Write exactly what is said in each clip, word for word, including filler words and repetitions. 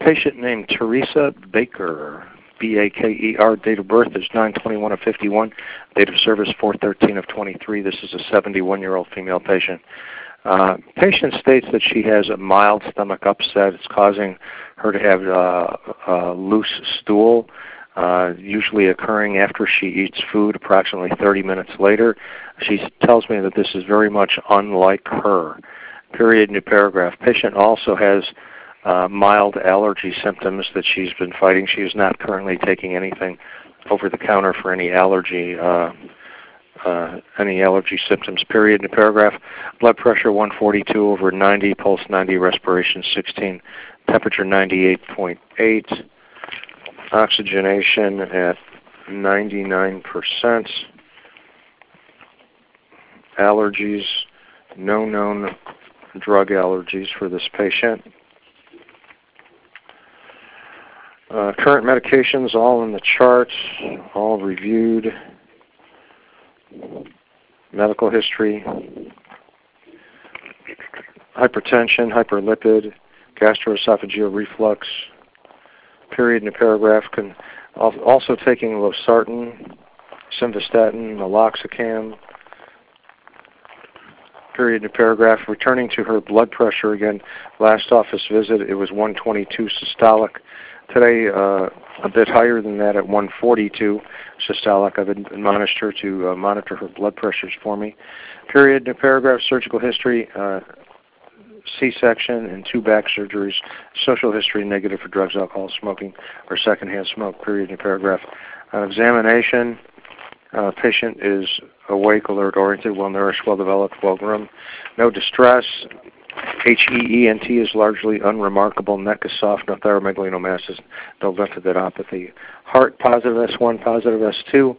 patient named Teresa Baker, B A K E R. Date of birth is nine twenty-one of fifty-one. Date of service four thirteen of twenty-three. This is a seventy-one-year-old female patient. Uh, patient states that she has a mild stomach upset. It's causing her to have uh, uh, loose stool, uh, usually occurring after she eats food approximately thirty minutes later. She tells me that this is very much unlike her. Period, new paragraph. Patient also has uh, mild allergy symptoms that she's been fighting. She is not currently taking anything over the counter for any allergy uh, uh, any allergy symptoms. Period, new paragraph. Blood pressure one forty-two over ninety, pulse ninety, respiration sixteen, temperature ninety-eight point eight, oxygenation at ninety-nine percent. Allergies, no known drug allergies for this patient. Uh, current medications, all in the chart, all reviewed. Medical history, hypertension, hyperlipid, gastroesophageal reflux. Period in the paragraph. Can, also taking losartan, simvastatin, meloxicam. Period in the paragraph. Returning to her blood pressure again. Last office visit, it was one twenty-two systolic. Today, uh, a bit higher than that at one forty-two systolic. I've admonished her to uh, monitor her blood pressures for me. Period in the paragraph. Surgical history, uh, C-section and two back surgeries. Social history negative for drugs, alcohol, smoking, or secondhand smoke. Period in the paragraph. Uh, examination. Uh, patient is awake, alert, oriented, well-nourished, well-developed, well-groomed. No distress. H E E N T is largely unremarkable. Neck is soft, no thyromegalinomasses, no lymphadenopathy. Heart positive S one, positive S two.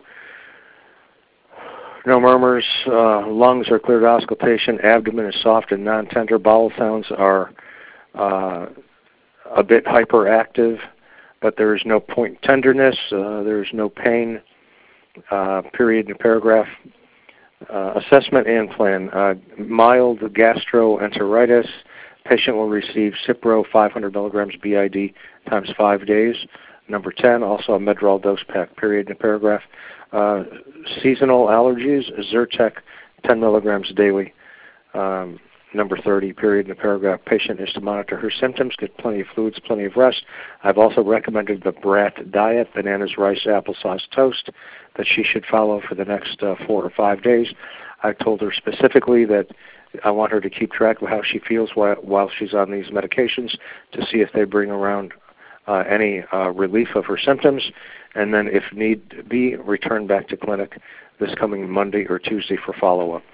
No murmurs. Uh, lungs are clear to auscultation. Abdomen is soft and non-tender. Bowel sounds are uh, a bit hyperactive, but there is no point tenderness. Uh, there is no pain. Uh, period in the paragraph. Uh, assessment and plan. Uh, mild gastroenteritis. Patient will receive Cipro five hundred milligrams B I D times five days. Number ten, also a Medrol dose pack. Period in the paragraph. Uh, seasonal allergies. Zyrtec ten milligrams daily. Um, number thirty, period in the paragraph. Patient is to monitor her symptoms, get plenty of fluids, plenty of rest. I've also recommended the BRAT diet, bananas, rice, applesauce, toast, that she should follow for the next uh, four or five days. I told her specifically that I want her to keep track of how she feels while, while she's on these medications to see if they bring around uh, any uh, relief of her symptoms, and then if need be, return back to clinic this coming Monday or Tuesday for follow-up.